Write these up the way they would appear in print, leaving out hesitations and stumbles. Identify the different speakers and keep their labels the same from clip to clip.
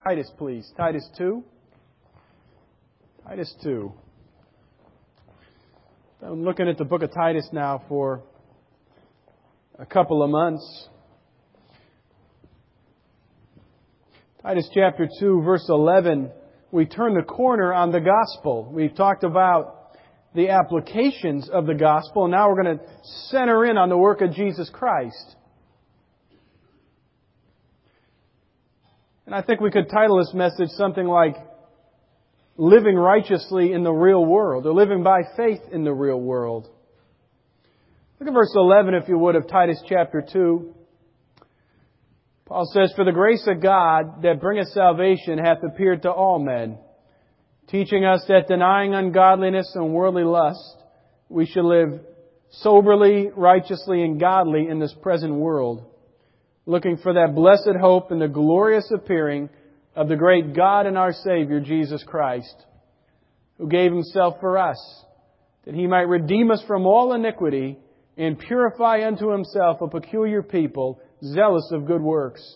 Speaker 1: Titus, please. Titus 2. Titus 2. I'm looking at the book of Titus now for a couple of months. Titus chapter 2, verse 11. We turn the corner on the gospel. We've talked about the applications of the gospel, and now we're going to center in on the work of Jesus Christ. And I think we could title this message something like Living Righteously in the Real World, or Living by Faith in the Real World. Look at verse 11, if you would, of Titus chapter 2. Paul says, "For the grace of God that bringeth salvation hath appeared to all men, teaching us that denying ungodliness and worldly lust, we should live soberly, righteously, and godly in this present world, looking for that blessed hope and the glorious appearing of the great God and our Savior, Jesus Christ, who gave Himself for us, that He might redeem us from all iniquity and purify unto Himself a peculiar people, zealous of good works.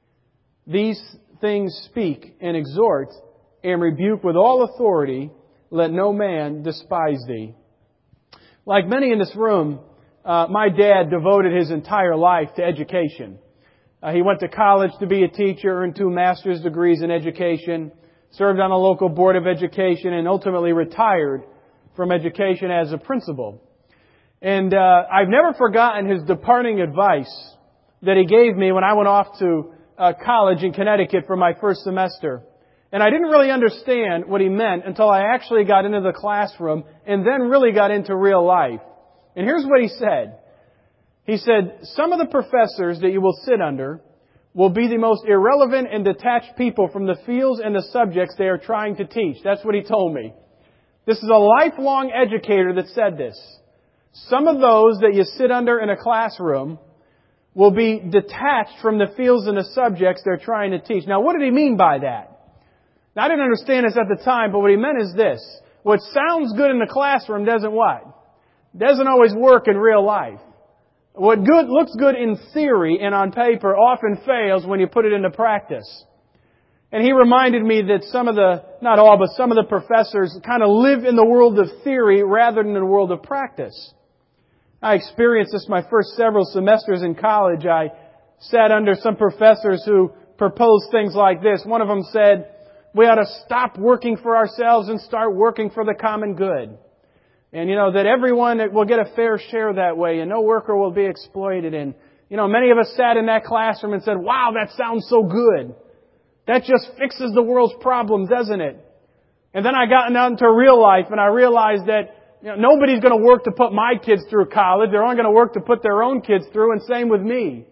Speaker 1: These things speak and exhort and rebuke with all authority. Let no man despise thee." Like many in this room, my dad devoted his entire life to education. He went to college to be a teacher, earned 2 master's degrees in education, served on a local board of education, and ultimately retired from education as a principal. And I've never forgotten his departing advice that he gave me when I went off to college in Connecticut for my first semester. And I didn't really understand what he meant until I actually got into the classroom and then really got into real life. And here's what he said. He said, "Some of the professors that you will sit under will be the most irrelevant and detached people from the fields and the subjects they are trying to teach." That's what he told me. This is a lifelong educator that said this. Some of those that you sit under in a classroom will be detached from the fields and the subjects they're trying to teach. Now, what did he mean by that? Now, I didn't understand this at the time, but what he meant is this. What sounds good in the classroom doesn't what? Doesn't always work in real life. What looks good in theory and on paper often fails when you put it into practice. And he reminded me that some of the professors kind of live in the world of theory rather than in the world of practice. I experienced this my first several semesters in college. I sat under some professors who proposed things like this. One of them said, we ought to stop working for ourselves and start working for the common good. And, that everyone will get a fair share that way and no worker will be exploited. And, many of us sat in that classroom and said, wow, that sounds so good. That just fixes the world's problems, doesn't it? And then I got out into real life and I realized that nobody's going to work to put my kids through college. They're only going to work to put their own kids through, and same with me.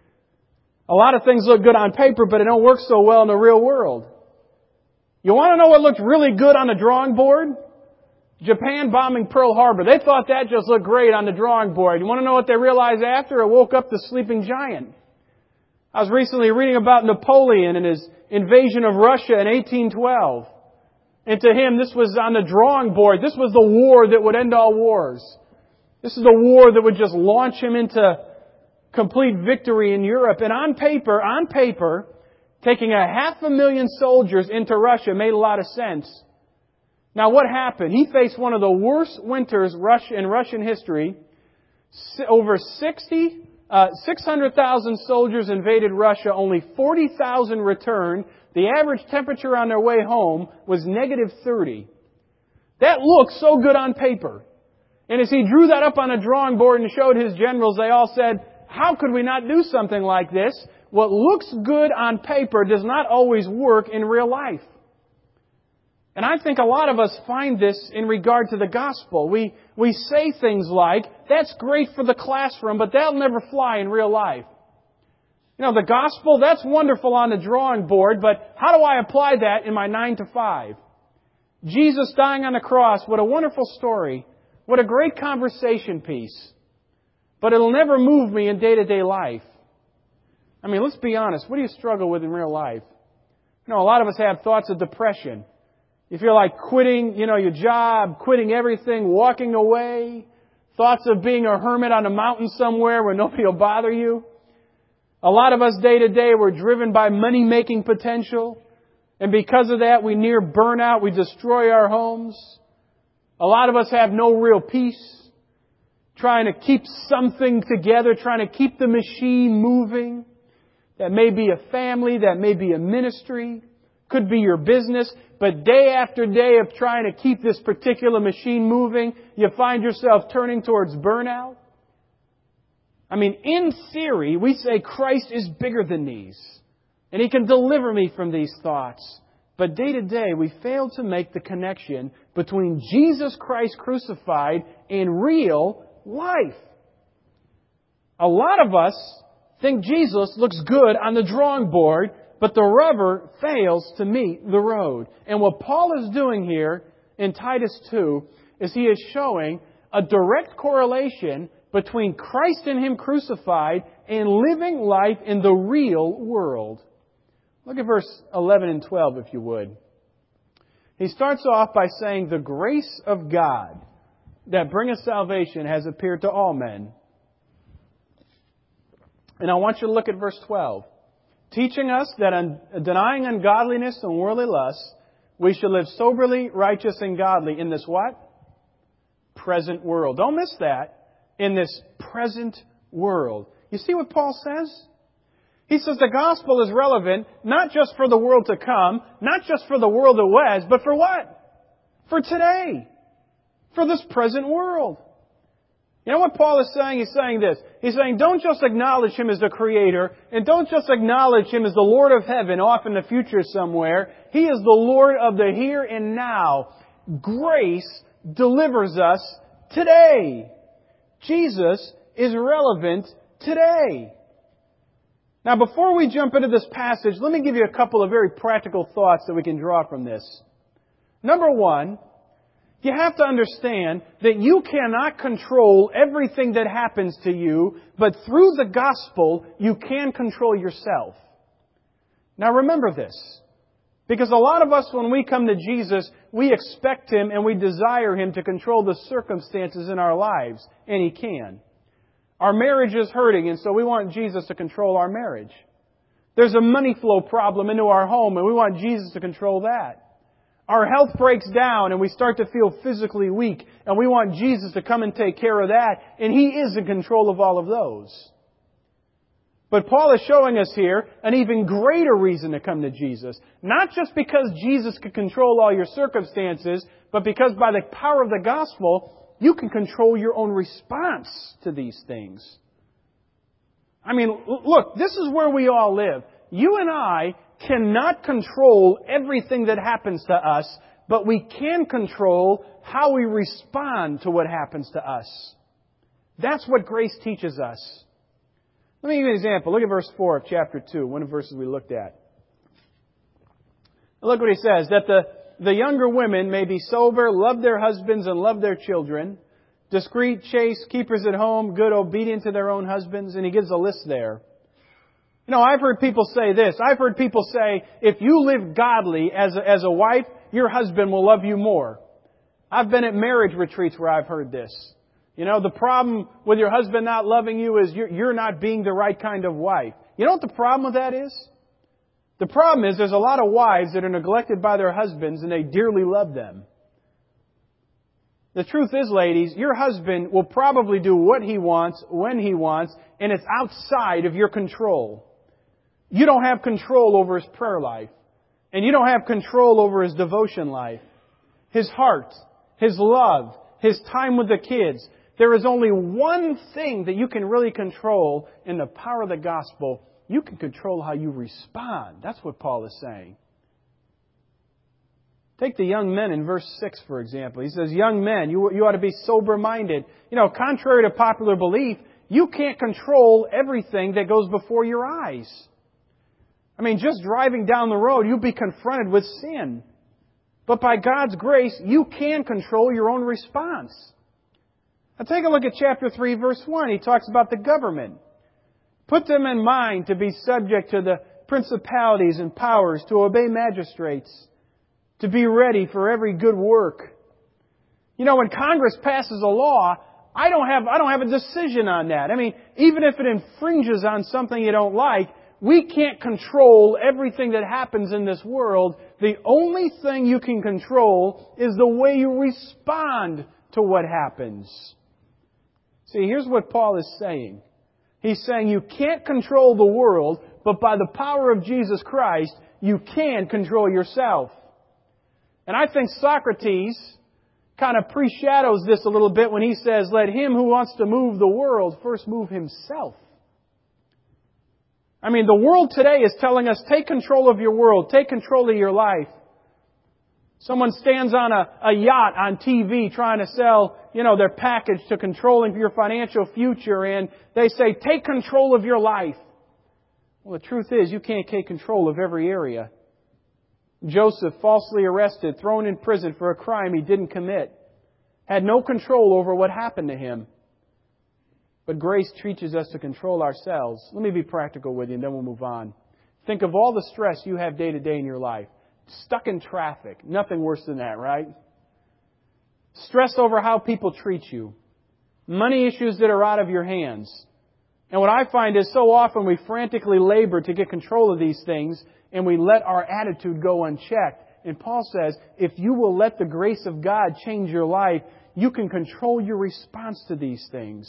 Speaker 1: A lot of things look good on paper, but it don't work so well in the real world. You want to know what looked really good on the drawing board? Japan bombing Pearl Harbor. They thought that just looked great on the drawing board. You want to know what they realized after? It woke up the sleeping giant. I was recently reading about Napoleon and his invasion of Russia in 1812. And to him, this was on the drawing board. This was the war that would end all wars. This is the war that would just launch him into complete victory in Europe. And on paper, taking 500,000 soldiers into Russia made a lot of sense. Now what happened? He faced one of the worst winters in Russian history. Over 600,000 soldiers invaded Russia. Only 40,000 returned. The average temperature on their way home was -30. That looked so good on paper. And as he drew that up on a drawing board and showed his generals, they all said, how could we not do something like this? What looks good on paper does not always work in real life. And I think a lot of us find this in regard to the gospel. We say things like, that's great for the classroom, but that'll never fly in real life. The gospel, that's wonderful on the drawing board, but how do I apply that in my 9 to 5? Jesus dying on the cross, what a wonderful story. What a great conversation piece. But it'll never move me in day-to-day life. I mean, let's be honest. What do you struggle with in real life? A lot of us have thoughts of depression. You feel like quitting, your job, quitting everything, walking away. Thoughts of being a hermit on a mountain somewhere where nobody will bother you. A lot of us day to day, we're driven by money-making potential. And because of that, we near burnout. We destroy our homes. A lot of us have no real peace. Trying to keep something together. Trying to keep the machine moving. That may be a family. That may be a ministry. Could be your business. But day after day of trying to keep this particular machine moving, you find yourself turning towards burnout. I mean, in theory, we say Christ is bigger than these. And He can deliver me from these thoughts. But day to day, we fail to make the connection between Jesus Christ crucified and real life. A lot of us think Jesus looks good on the drawing board, but the rubber fails to meet the road. And what Paul is doing here in Titus 2 is he is showing a direct correlation between Christ and Him crucified and living life in the real world. Look at verse 11 and 12, if you would. He starts off by saying, "The grace of God that bringeth salvation has appeared to all men." And I want you to look at verse 12. "Teaching us that denying ungodliness and worldly lusts, we should live soberly, righteous, and godly in this" what? Present world. Don't miss that. In this present world. You see what Paul says? He says the gospel is relevant not just for the world to come, not just for the world that was, but for what? For today. For this present world. You know what Paul is saying? He's saying this. He's saying don't just acknowledge Him as the Creator, and don't just acknowledge Him as the Lord of heaven off in the future somewhere. He is the Lord of the here and now. Grace delivers us today. Jesus is relevant today. Now, before we jump into this passage, let me give you a couple of very practical thoughts that we can draw from this. Number one, you have to understand that you cannot control everything that happens to you, but through the gospel, you can control yourself. Now, remember this. Because a lot of us, when we come to Jesus, we expect Him and we desire Him to control the circumstances in our lives. And He can. Our marriage is hurting, and so we want Jesus to control our marriage. There's a money flow problem into our home, and we want Jesus to control that. Our health breaks down, and we start to feel physically weak, and we want Jesus to come and take care of that, and He is in control of all of those. But Paul is showing us here an even greater reason to come to Jesus. Not just because Jesus can control all your circumstances, but because by the power of the gospel, you can control your own response to these things. I mean, look, this is where we all live. You and I cannot control everything that happens to us, but we can control how we respond to what happens to us. That's what grace teaches us. Let me give you an example. Look at verse 4 of chapter 2, one of the verses we looked at. Look what he says, that the younger women may be sober, love their husbands, and love their children, discreet, chaste, keepers at home, good, obedient to their own husbands. And he gives a list there. You know, I've heard people say this. I've heard people say, if you live godly as a wife, your husband will love you more. I've been at marriage retreats where I've heard this. You know, the problem with your husband not loving you is you're not being the right kind of wife. You know what the problem with that is? The problem is there's a lot of wives that are neglected by their husbands and they dearly love them. The truth is, ladies, your husband will probably do what he wants, when he wants, and it's outside of your control. You don't have control over his prayer life. And you don't have control over his devotion life. His heart, his love, his time with the kids. There is only one thing that you can really control in the power of the gospel. You can control how you respond. That's what Paul is saying. Take the young men in verse 6, for example. He says, young men, you ought to be sober-minded. You know, contrary to popular belief, you can't control everything that goes before your eyes. I mean, just driving down the road, you'll be confronted with sin. But by God's grace, you can control your own response. Now take a look at chapter 3, verse 1. He talks about the government. Put them in mind to be subject to the principalities and powers, to obey magistrates, to be ready for every good work. You know, when Congress passes a law, I don't have a decision on that. I mean, even if it infringes on something you don't like, We can't control everything that happens in this world. The only thing you can control is the way you respond to what happens. See, here's what Paul is saying. He's saying you can't control the world, but by the power of Jesus Christ, you can control yourself. And I think Socrates kind of pre-shadows this a little bit when he says, let him who wants to move the world first move himself. I mean, the world today is telling us, take control of your world, take control of your life. Someone stands on a yacht on TV trying to sell, their package to controlling your financial future, and they say, take control of your life. Well, the truth is, you can't take control of every area. Joseph, falsely arrested, thrown in prison for a crime he didn't commit, had no control over what happened to him. But grace teaches us to control ourselves. Let me be practical with you, and then we'll move on. Think of all the stress you have day to day in your life. Stuck in traffic. Nothing worse than that, right? Stress over how people treat you. Money issues that are out of your hands. And what I find is so often we frantically labor to get control of these things, and we let our attitude go unchecked. And Paul says, if you will let the grace of God change your life, you can control your response to these things.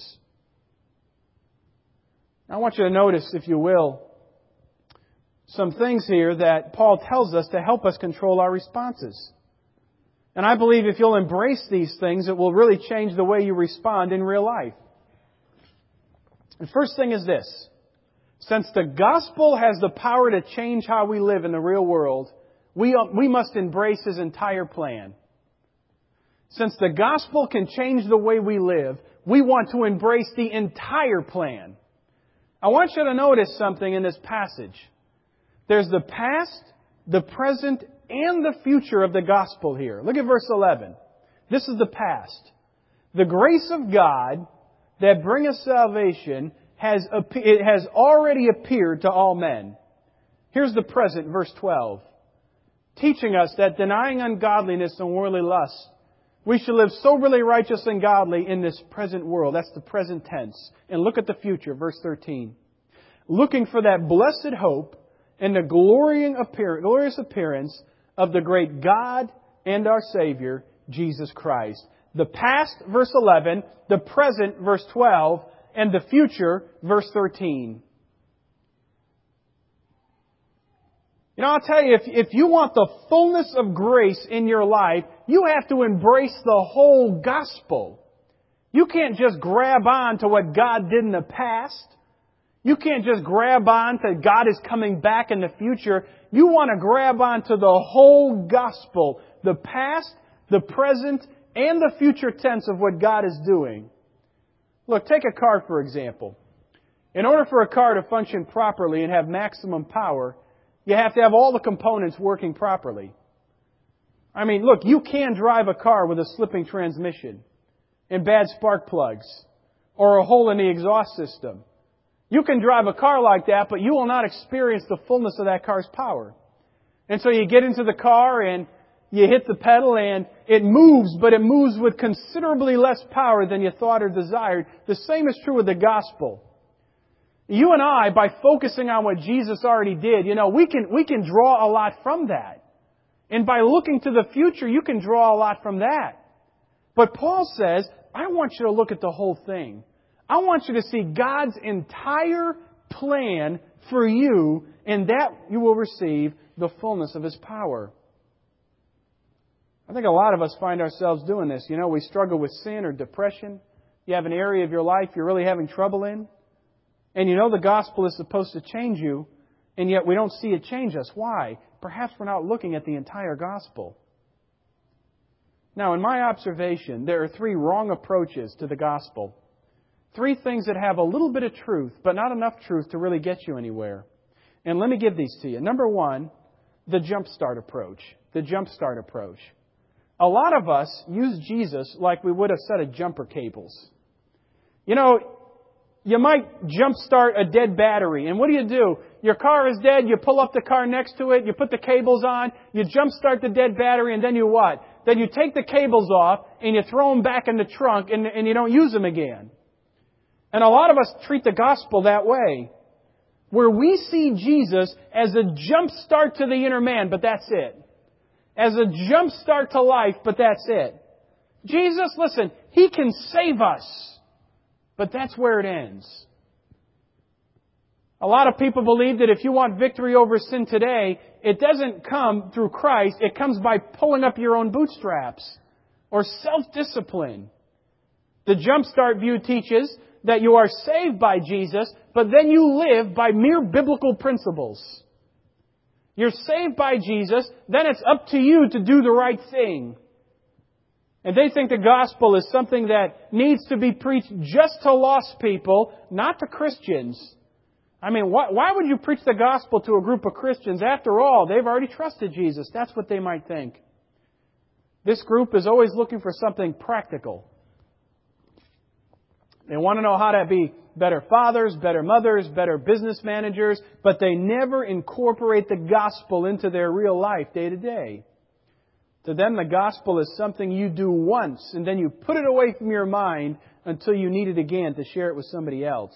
Speaker 1: I want you to notice, if you will, some things here that Paul tells us to help us control our responses. And I believe if you'll embrace these things, it will really change the way you respond in real life. The first thing is this. Since the gospel has the power to change how we live in the real world, we must embrace His entire plan. Since the gospel can change the way we live, we want to embrace the entire plan. I want you to notice something in this passage. There's the past, the present, and the future of the gospel here. Look at verse 11. This is the past. The grace of God that bringeth salvation has already appeared to all men. Here's the present, verse 12. Teaching us that denying ungodliness and worldly lust, we should live soberly, righteous, and godly in this present world. That's the present tense. And look at the future, verse 13. Looking for that blessed hope and the glorious appearance of the great God and our Savior, Jesus Christ. The past, verse 11, the present, verse 12, and the future, verse 13. I'll tell you, if you want the fullness of grace in your life, you have to embrace the whole gospel. You can't just grab on to what God did in the past. You can't just grab on to God is coming back in the future. You want to grab on to the whole gospel, the past, the present, and the future tense of what God is doing. Look, take a car, for example. In order for a car to function properly and have maximum power, you have to have all the components working properly. I mean, look, you can drive a car with a slipping transmission and bad spark plugs or a hole in the exhaust system. You can drive a car like that, but you will not experience the fullness of that car's power. And so you get into the car and you hit the pedal and it moves, but it moves with considerably less power than you thought or desired. The same is true with the gospel. You and I, by focusing on what Jesus already did, we can draw a lot from that. And by looking to the future, you can draw a lot from that. But Paul says, I want you to look at the whole thing. I want you to see God's entire plan for you, and that you will receive the fullness of His power. I think a lot of us find ourselves doing this. We struggle with sin or depression. You have an area of your life you're really having trouble in. And the gospel is supposed to change you, and yet we don't see it change us. Why? Perhaps we're not looking at the entire gospel. Now, in my observation, there are 3 wrong approaches to the gospel. 3 things that have a little bit of truth, but not enough truth to really get you anywhere. And let me give these to you. Number 1, the jumpstart approach. The jumpstart approach. A lot of us use Jesus like we would a set of jumper cables. You might jumpstart a dead battery. And what do? Your car is dead, you pull up the car next to it, you put the cables on, you jumpstart the dead battery, and then you what? Then you take the cables off and you throw them back in the trunk and you don't use them again. And a lot of us treat the gospel that way. where we see Jesus as a jump start to the inner man, but that's it. As a jump start to life, but that's it. Jesus, listen, He can save us, but that's where it ends. A lot of people believe that if you want victory over sin today, it doesn't come through Christ. It comes by pulling up your own bootstraps or self-discipline. The Jumpstart view teaches that you are saved by Jesus, but then you live by mere biblical principles. You're saved by Jesus, then it's up to you to do the right thing. And they think the gospel is something that needs to be preached just to lost people, not to Christians. I mean, why would you preach the gospel to a group of Christians? After all, they've already trusted Jesus. That's what they might think. This group is always looking for something practical. They want to know how to be better fathers, better mothers, better business managers, but they never incorporate the gospel into their real life day to day. To them, the gospel is something you do once, and then you put it away from your mind until you need it again to share it with somebody else.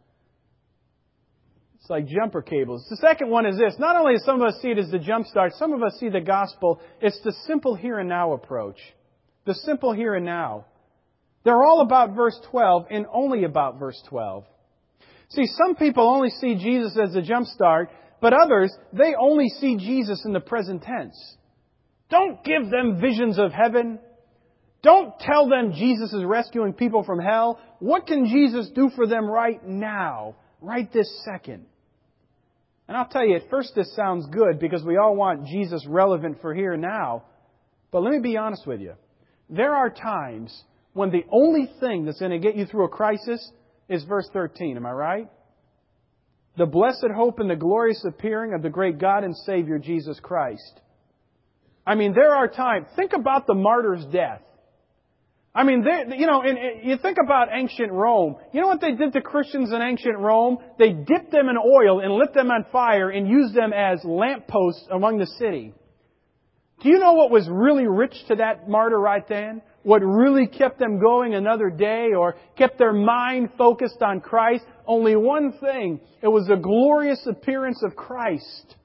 Speaker 1: It's like jumper cables. The second one is this. Not only do some of us see it as the jump start, some of us see the gospel, it's the simple here and now approach. The simple here and now. They're all about verse 12 and only about verse 12. See, some people only see Jesus as the jump start, but others, they only see Jesus in the present tense. Don't give them visions of heaven. Don't tell them Jesus is rescuing people from hell. What can Jesus do for them right now, right this second? And I'll tell you, at first this sounds good because we all want Jesus relevant for here and now. But let me be honest with you. There are times when the only thing that's going to get you through a crisis is verse 13. Am I right? The blessed hope and the glorious appearing of the great God and Savior Jesus Christ. I mean, there are times. Think about the martyr's death. I mean, you think about ancient Rome. You know what they did to Christians in ancient Rome? They dipped them in oil and lit them on fire and used them as lampposts among the city. Do you know what was really rich to that martyr right then? What really kept them going another day or kept their mind focused on Christ? Only one thing. It was the glorious appearance of Christ.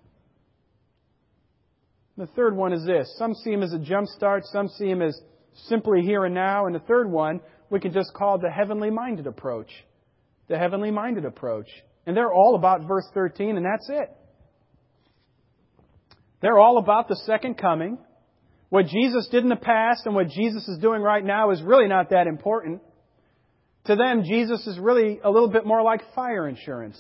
Speaker 1: The third one is this. Some see Him as a jump start. Some see Him as simply here and now. And the third one, we can just call the heavenly-minded approach. The heavenly-minded approach. And they're all about verse 13, and that's it. They're all about the second coming. What Jesus did in the past and what Jesus is doing right now is really not that important. To them, Jesus is really a little bit more like fire insurance.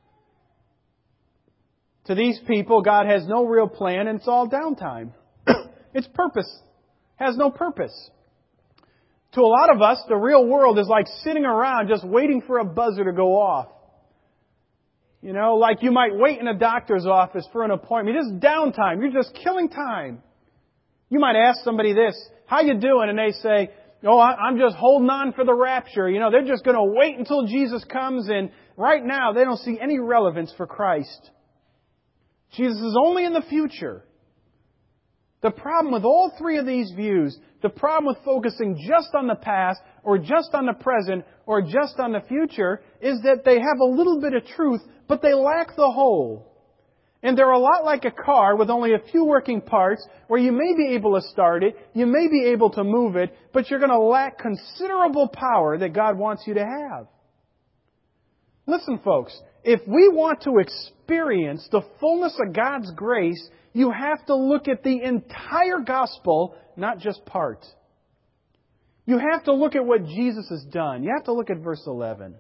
Speaker 1: To these people, God has no real plan and it's all downtime. Its purpose has no purpose. To a lot of us, the real world is like sitting around just waiting for a buzzer to go off. You know, like you might wait in a doctor's office for an appointment. Just downtime. You're just killing time. You might ask somebody this, how you doing? And they say, oh, I'm just holding on for the rapture. You know, they're just going to wait until Jesus comes. And right now, they don't see any relevance for Christ. Jesus is only in the future. The problem with all three of these views, the problem with focusing just on the past or just on the present or just on the future is that they have a little bit of truth, but they lack the whole. And they're a lot like a car with only a few working parts where you may be able to start it, you may be able to move it, but you're going to lack considerable power that God wants you to have. Listen, folks, if we want to experience the fullness of God's grace, you have to look at the entire gospel, not just part. You have to look at what Jesus has done. You have to look at verse 11.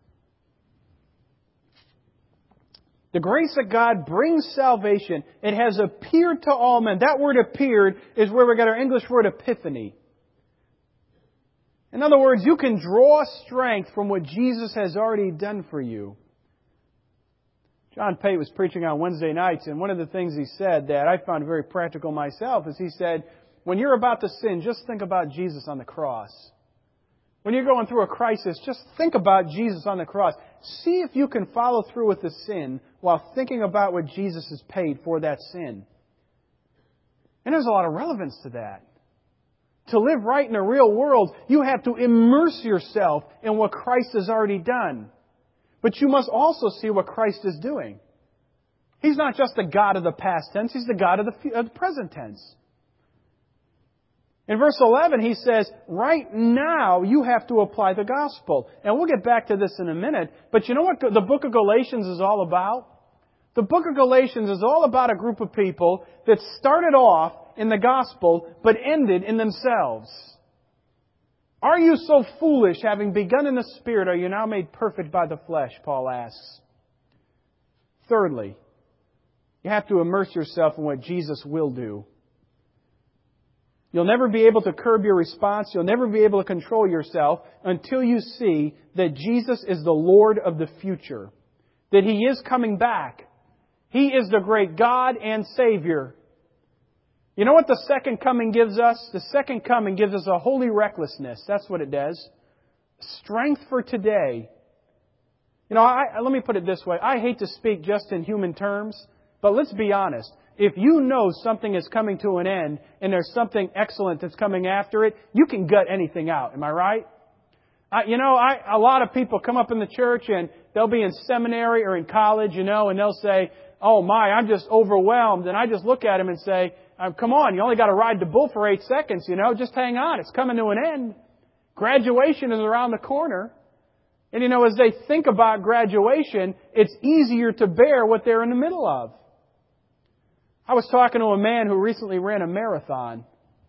Speaker 1: The grace of God brings salvation. It has appeared to all men. That word appeared is where we get our English word epiphany. In other words, you can draw strength from what Jesus has already done for you. John Pate was preaching on Wednesday nights, and one of the things he said that I found very practical myself is he said, when you're about to sin, just think about Jesus on the cross. When you're going through a crisis, just think about Jesus on the cross. See if you can follow through with the sin while thinking about what Jesus has paid for that sin. And there's a lot of relevance to that. To live right in the real world, you have to immerse yourself in what Christ has already done. But you must also see what Christ is doing. He's not just the God of the past tense, He's the God of the present tense. In verse 11, He says, right now you have to apply the gospel. And we'll get back to this in a minute. But you know what the book of Galatians is all about? The book of Galatians is all about a group of people that started off in the gospel but ended in themselves. Are you so foolish, having begun in the Spirit, are you now made perfect by the flesh? Paul asks. Thirdly, you have to immerse yourself in what Jesus will do. You'll never be able to curb your response. You'll never be able to control yourself until you see that Jesus is the Lord of the future. That He is coming back. He is the great God and Savior. You know what the second coming gives us? The second coming gives us a holy recklessness. That's what it does. Strength for today. You know, let me put it this way. I hate to speak just in human terms, but let's be honest. If you know something is coming to an end and there's something excellent that's coming after it, you can gut anything out. Am I right? A lot of people come up in the church and they'll be in seminary or in college, and they'll say, oh my, I'm just overwhelmed. And I just look at them and say, come on, you only got to ride the bull for 8 seconds, just hang on. It's coming to an end. Graduation is around the corner. And as they think about graduation, it's easier to bear what they're in the middle of. I was talking to a man who recently ran a marathon.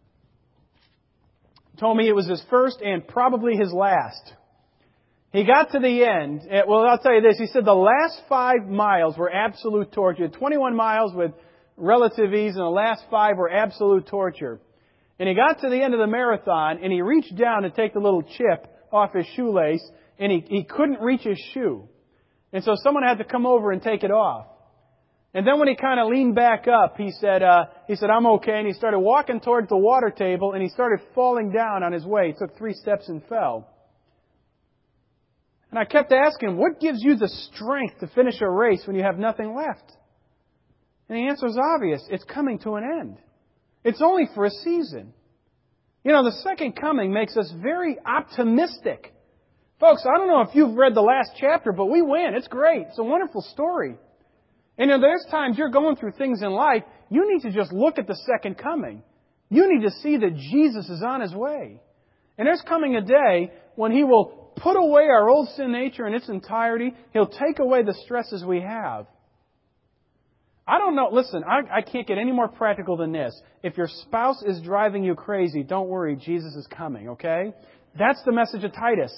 Speaker 1: He told me it was his first and probably his last. He got to the end. Well, I'll tell you this. He said the last 5 miles were absolute torture. 21 miles with relative ease, and the last 5 were absolute torture. And he got to the end of the marathon, and he reached down to take the little chip off his shoelace, and he couldn't reach his shoe. And so someone had to come over and take it off. And then when he kind of leaned back up, he said, I'm okay. And he started walking towards the water table, and he started falling down on his way. He took 3 steps and fell. And I kept asking him, what gives you the strength to finish a race when you have nothing left? And the answer is obvious. It's coming to an end. It's only for a season. The second coming makes us very optimistic. Folks, I don't know if you've read the last chapter, but we win. It's great. It's a wonderful story. And there's times you're going through things in life, you need to just look at the second coming. You need to see that Jesus is on His way. And there's coming a day when He will put away our old sin nature in its entirety. He'll take away the stresses we have. I don't know. Listen, I can't get any more practical than this. If your spouse is driving you crazy, don't worry, Jesus is coming, okay? That's the message of Titus.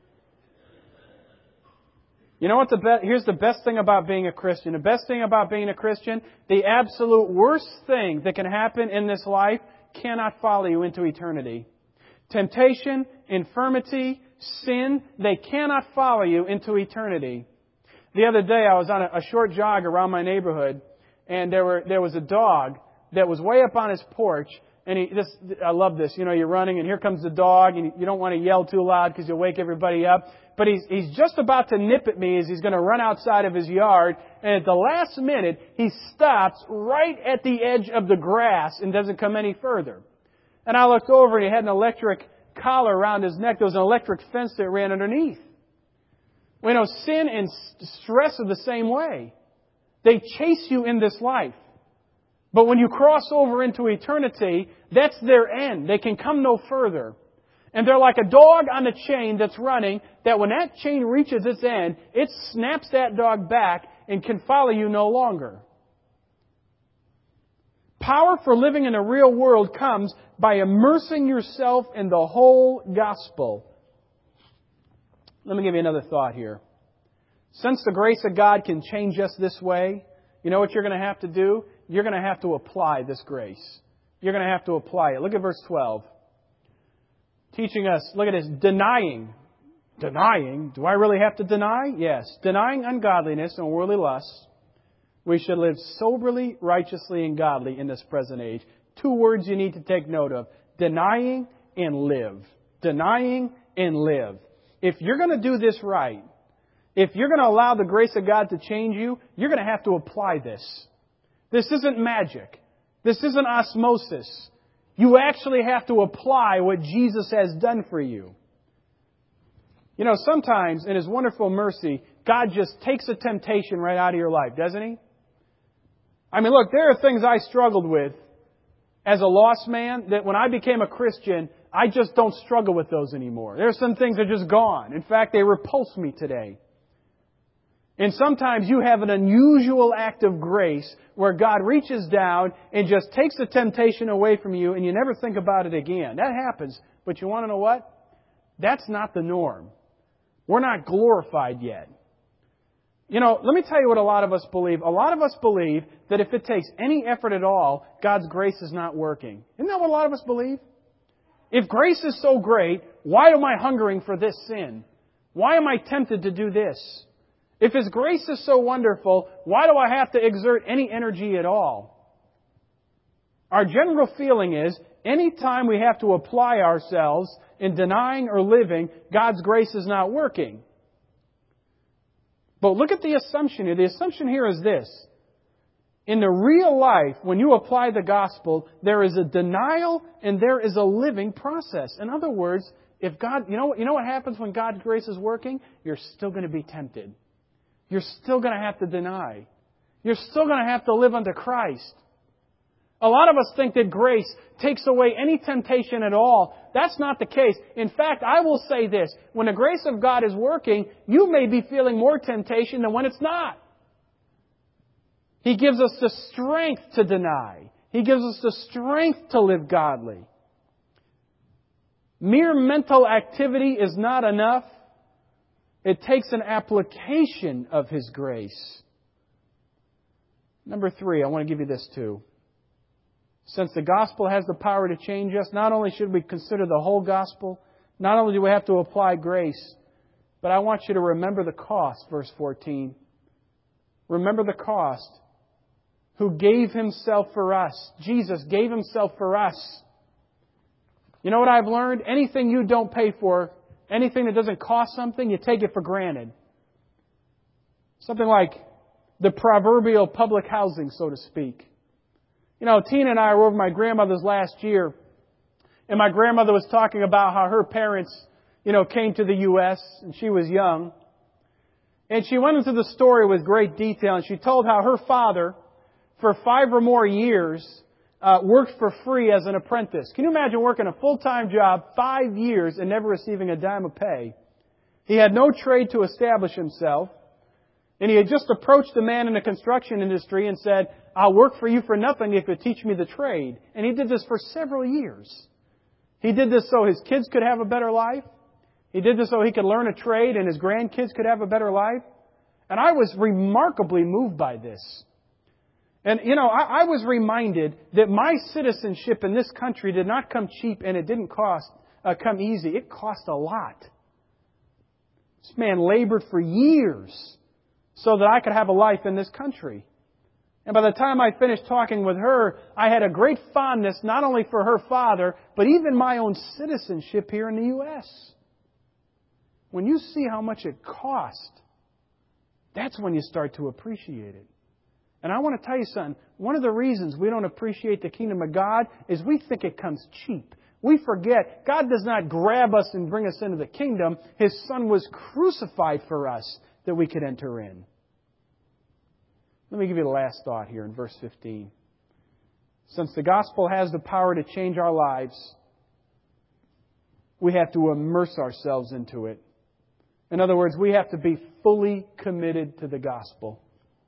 Speaker 1: You know what? Here's the best thing about being a Christian. The best thing about being a Christian, the absolute worst thing that can happen in this life cannot follow you into eternity. Temptation, infirmity, sin, they cannot follow you into eternity. The other day I was on a short jog around my neighborhood, and there was a dog that was way up on his porch. And I love this. You're running, and here comes the dog, and you don't want to yell too loud because you'll wake everybody up. But he's just about to nip at me as he's going to run outside of his yard. And at the last minute, he stops right at the edge of the grass and doesn't come any further. And I looked over, and he had an electric collar around his neck. There was an electric fence that ran underneath. Sin and stress are the same way. They chase you in this life. But when you cross over into eternity, that's their end. They can come no further. And they're like a dog on a chain that's running, that when that chain reaches its end, it snaps that dog back and can follow you no longer. Power for living in the real world comes by immersing yourself in the whole gospel. Let me give you another thought here. Since the grace of God can change us this way, you know what you're going to have to do? You're going to have to apply this grace. You're going to have to apply it. Look at verse 12. Teaching us, look at this, denying. Denying? Do I really have to deny? Yes. Denying ungodliness and worldly lusts, we should live soberly, righteously, and godly in this present age. 2 words you need to take note of. Denying and live. Denying and live. If you're going to do this right, if you're going to allow the grace of God to change you, you're going to have to apply this. This isn't magic. This isn't osmosis. You actually have to apply what Jesus has done for you. Sometimes in His wonderful mercy, God just takes a temptation right out of your life, doesn't He? I mean, look, there are things I struggled with as a lost man that when I became a Christian, I just don't struggle with those anymore. There are some things that are just gone. In fact, they repulse me today. And sometimes you have an unusual act of grace where God reaches down and just takes the temptation away from you and you never think about it again. That happens. But you want to know what? That's not the norm. We're not glorified yet. You know, let me tell you what a lot of us believe. A lot of us believe that if it takes any effort at all, God's grace is not working. Isn't that what a lot of us believe? If grace is so great, why am I hungering for this sin? Why am I tempted to do this? If His grace is so wonderful, why do I have to exert any energy at all? Our general feeling is, anytime we have to apply ourselves in denying or living, God's grace is not working. But look at the assumption here. The assumption here is this. In the real life, when you apply the gospel, there is a denial and there is a living process. In other words, if God, you know what happens when God's grace is working? You're still going to be tempted. You're still going to have to deny. You're still going to have to live unto Christ. A lot of us think that grace takes away any temptation at all. That's not the case. In fact, I will say this. When the grace of God is working, you may be feeling more temptation than when it's not. He gives us the strength to deny. He gives us the strength to live godly. Mere mental activity is not enough. It takes an application of His grace. Number 3, I want to give you this too. Since the gospel has the power to change us, not only should we consider the whole gospel, not only do we have to apply grace, but I want you to remember the cost, verse 14. Remember the cost. Who gave Himself for us. Jesus gave Himself for us. You know what I've learned? Anything you don't pay for, anything that doesn't cost something, you take it for granted. Something like the proverbial public housing, so to speak. You know, Tina and I were over my grandmother's last year, and my grandmother was talking about how her parents, came to the U.S., and she was young. And she went into the story with great detail, and she told how her father, for 5 or more years, worked for free as an apprentice. Can you imagine working a full-time job 5 years and never receiving a dime of pay? He had no trade to establish himself. And he had just approached a man in the construction industry and said, I'll work for you for nothing if you teach me the trade. And he did this for several years. He did this so his kids could have a better life. He did this so he could learn a trade and his grandkids could have a better life. And I was remarkably moved by this. And, I was reminded that my citizenship in this country did not come cheap and it didn't come easy. It cost a lot. This man labored for years so that I could have a life in this country. And by the time I finished talking with her, I had a great fondness not only for her father, but even my own citizenship here in the U.S. When you see how much it cost, that's when you start to appreciate it. And I want to tell you something. One of the reasons we don't appreciate the kingdom of God is we think it comes cheap. We forget God does not grab us and bring us into the kingdom. His Son was crucified for us that we could enter in. Let me give you the last thought here in verse 15. Since the gospel has the power to change our lives, we have to immerse ourselves into it. In other words, we have to be fully committed to the gospel.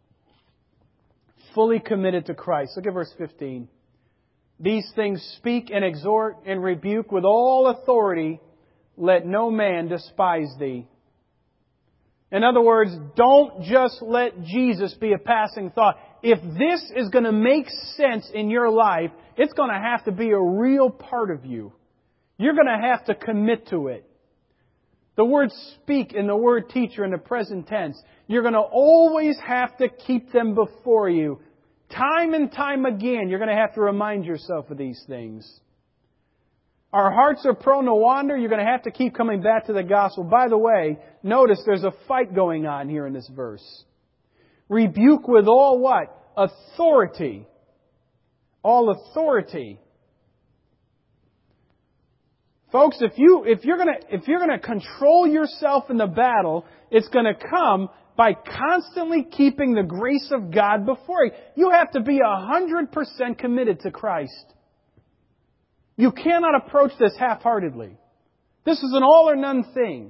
Speaker 1: Fully committed to Christ. Look at verse 15. These things speak and exhort and rebuke with all authority. Let no man despise thee. In other words, don't just let Jesus be a passing thought. If this is going to make sense in your life, it's going to have to be a real part of you. You're going to have to commit to it. The word speak and the word teacher in the present tense, you're going to always have to keep them before you. Time and time again, you're going to have to remind yourself of these things. Our hearts are prone to wander. You're going to have to keep coming back to the gospel. By the way, notice there's a fight going on here in this verse. Rebuke with all what? Authority. All authority. Folks, if you're going to control yourself in the battle, it's going to come by constantly keeping the grace of God before you. You have to be 100% committed to Christ. You cannot approach this half-heartedly. This is an all or none thing.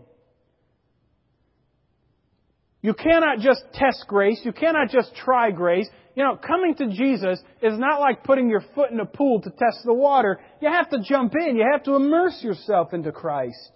Speaker 1: You cannot just test grace. You cannot just try grace. Coming to Jesus is not like putting your foot in a pool to test the water. You have to jump in. You have to immerse yourself into Christ.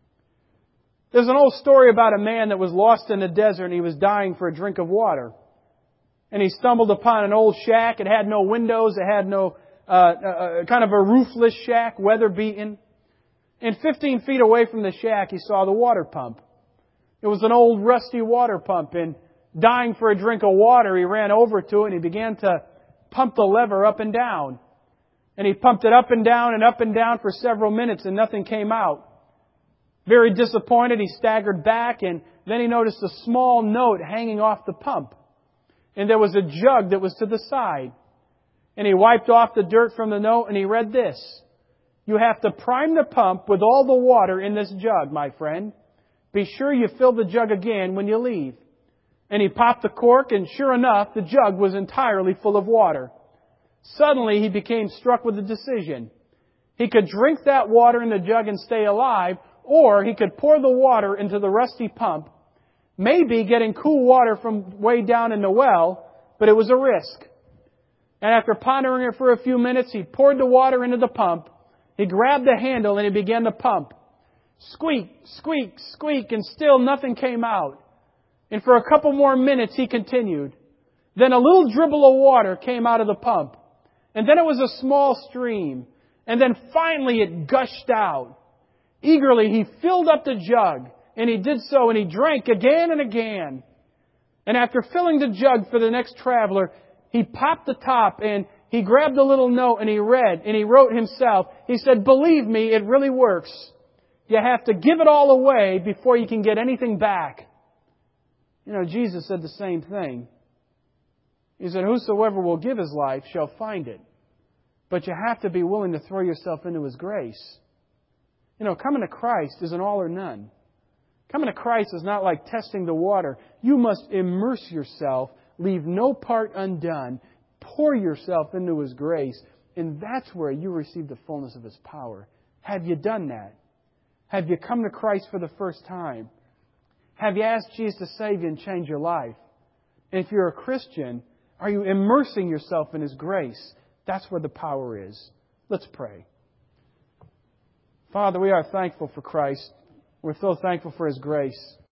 Speaker 1: There's an old story about a man that was lost in the desert and he was dying for a drink of water. And he stumbled upon an old shack. It had no windows. It had no kind of a roofless shack, weather beaten. And 15 feet away from the shack, he saw the water pump. It was an old rusty water pump, and dying for a drink of water, he ran over to it and he began to pump the lever up and down. And he pumped it up and down for several minutes and nothing came out. Very disappointed, he staggered back and then he noticed a small note hanging off the pump. And there was a jug that was to the side. And he wiped off the dirt from the note and he read this: "You have to prime the pump with all the water in this jug, my friend. Be sure you fill the jug again when you leave." And he popped the cork, and sure enough, the jug was entirely full of water. Suddenly, he became struck with a decision. He could drink that water in the jug and stay alive, or he could pour the water into the rusty pump, maybe getting cool water from way down in the well, but it was a risk. And after pondering it for a few minutes, he poured the water into the pump. He grabbed the handle and he began to pump. Squeak, squeak, squeak, and still nothing came out. And for a couple more minutes he continued. Then a little dribble of water came out of the pump. And then it was a small stream. And then finally it gushed out. Eagerly he filled up the jug. And he did so and he drank again and again. And after filling the jug for the next traveler, he popped the top and he grabbed a little note and he read and he wrote himself. He said, "Believe me, it really works. You have to give it all away before you can get anything back." Jesus said the same thing. He said, "Whosoever will give his life shall find it." But you have to be willing to throw yourself into His grace. Coming to Christ is an all or none. Coming to Christ is not like testing the water. You must immerse yourself, leave no part undone, pour yourself into His grace, and that's where you receive the fullness of His power. Have you done that? Have you come to Christ for the first time? Have you asked Jesus to save you and change your life? And if you're a Christian, are you immersing yourself in His grace? That's where the power is. Let's pray. Father, we are thankful for Christ. We're so thankful for His grace.